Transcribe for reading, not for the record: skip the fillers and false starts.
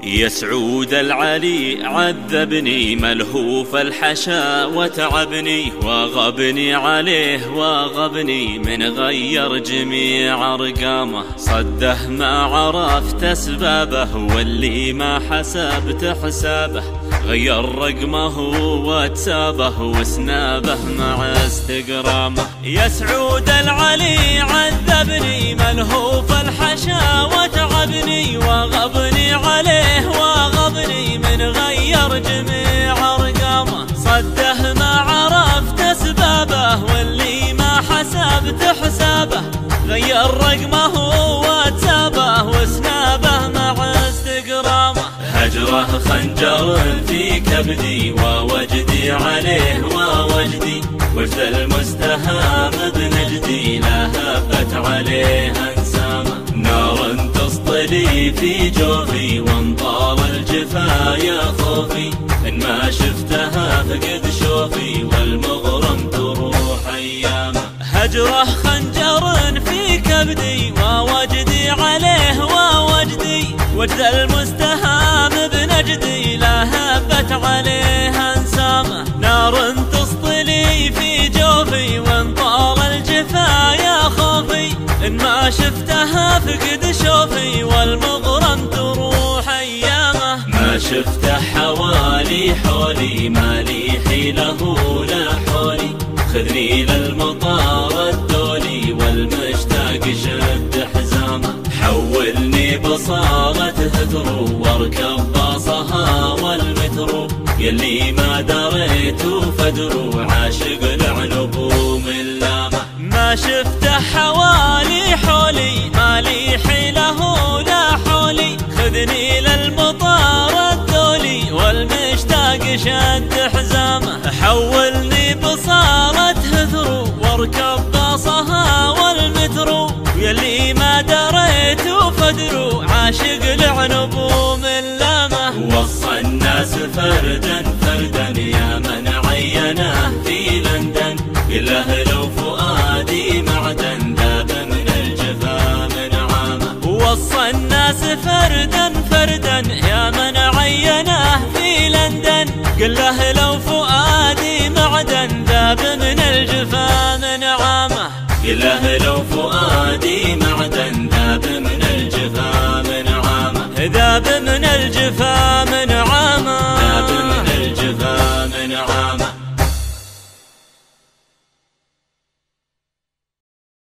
يا سعود العلي عذبني ملهوف الحشا وتعبني، وغبني عليه وغبني من غير جميع ارقامه. صده ما عرفت اسبابه واللي ما حسبت حسابه، غير رقمه واتسابه وسنابه مع استقرامه. يا سعود العلي عذبني ملهوف الحشا وتعبني، وغبني عليه وغبني من غير جميع ارقامه. صده ما عرفت اسبابه واللي ما حسبت حسابه، غير رقمه واتسابه وسنابه مع استقرامه. هجره خنجر في كبدي ووجدي عليه ووجدي، وجد المستهام بنجدي لهفت عليه انسامه. نار تسطلي في جوفي وانطال الجفا يا خوفي، ان ما شفتها فقد شوفي والمغرم تروح ايامه. هجره خنجر في كبدي ووجدي عليه ووجدي، وجد المستهام بنجدي لهفت عليه انسامه. نار تسطلي في جوفي وانطال الجفا يا خوفي، ان ما شفتها فقد شوفي والمغرم تروح ايامه. ما شفته حوالي حولي ما لي حيله لا حولي، خذني للمطار الدولي والمشتاق شد حزامه. حولني بصالة هثرو واركب باصها والمترو، يلي ما دريت فدرو عاشق العنب من لامه. ما شفته حوالي حولي ما لي حيله لا حولي، خذني للمطار الدولي والمشتاق شد حزامه. حولني بصالة هثرو واركب باصها والمترو، يلي ما دريت فدرو عاشق العنب من لامه. وصى الناس فردا فردا يا من عينه في لندن، قله لو فؤادي معدن ذاب من الجفا من عامه. وصى الناس فردا فردا يا من عينه في لندن، قله لو فؤادي معدن ذاب من الجفا من عامه. قله لو فؤادي معدن ذاب من الجفا من عامه، ذاب من الجفا من